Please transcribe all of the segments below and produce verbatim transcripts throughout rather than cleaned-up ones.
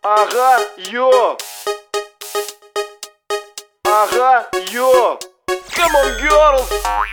Ага, йо. Ага, йо. Come on, girls.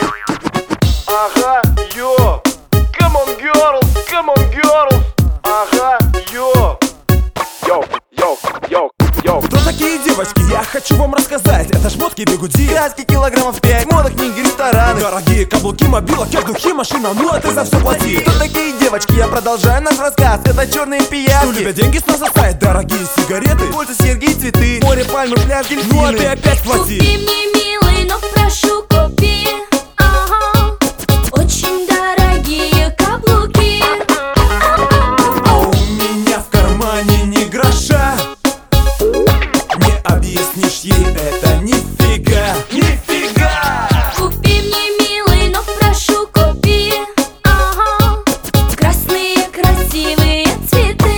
Ага, йо. Come on, girls. Come on, girls. Ага, йо. Йо, йо, йо, йо. Кто такие девочки? Я хочу вам рассказать. Это шмотки, бигуди, краски килограммов пять, мода, книги, рестораны, дорогие каблуки, мобила, духи, машина. Ну а ты за все плати. Кто такие девочки? Я продолжаю наш рассказ. Это черные пиявки, Ну, любят деньги, снова сайт, дорогие сигареты, кольца, серьги, цветы, море, пальмы, пляж, дельфины. ну а ты опять плати. Купи мне, милый, но прошу, купи. Ага. Очень дорогие каблуки. А у меня в кармане ни гроша. Не объяснишь ей это нифига. Нифига. Купи мне, милый, но прошу, купи. Ага. Красные красивые цветы.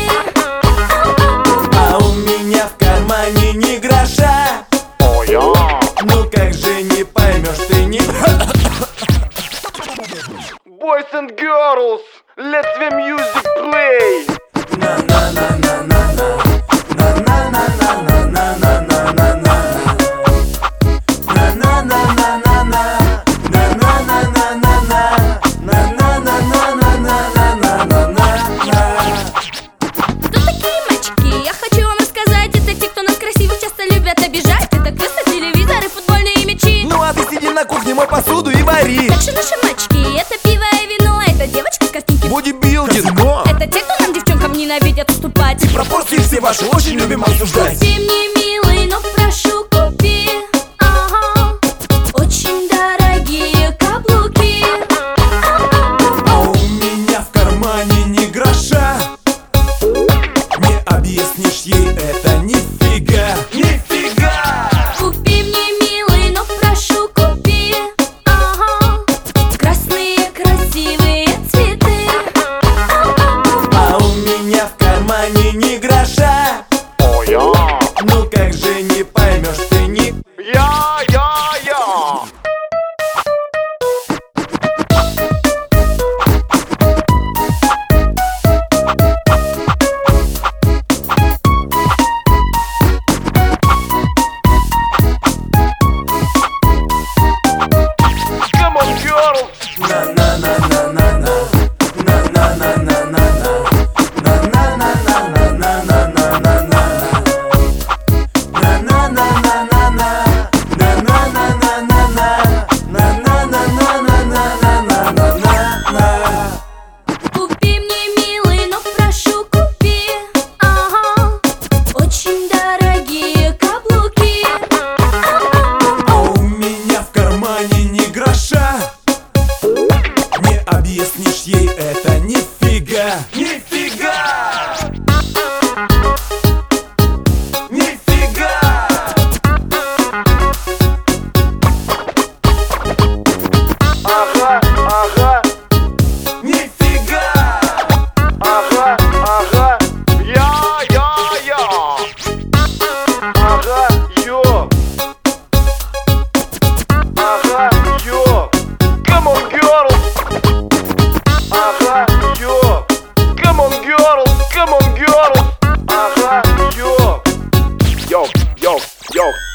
А у меня в кармане ни гроша. Ну как же не поймешь ты не... Boys and girls, let the music play. Кто такие мальчики? Я хочу вам рассказать. Это те, кто нас красивых часто любят обижать. Это кресла, телевизоры, футбольные мячи. Ну а ты сиди на кухне, мой посуду и вари. Так что наши мальчики, это пиво и вино. Это девочки с картинки. Бодибилдинг. Казино. Это те, кто нам, девчонкам, ненавидят уступать. Пропорции все ваши очень любим обсуждать. Купи мне, милый, но прошу, купи. Ага. Очень дорогие каблуки. А у меня в кармане ни гроша. Не объяснишь ей это нифига. Нифига. Купи мне, милый, но прошу, купи. Ага. Красные красивые цветы. А у меня в кармане ни гроша. Ну как же не поймешь ты не... Я, я, я. Come on, girls. Купи мне, милый, но прошу, купи. Ага. Очень дорогие каблуки. А у меня в кармане ни гроша. Не объяснишь ей это нифига. Нифига. Нифига. Ага, ага, Нифига. ага, ага. Я, я, я. Ага, йо. Ага, йо. Come on, girls. Ага, йо. Come on, girls. Come on, girls. Ага, йо. Йо, йо, йо.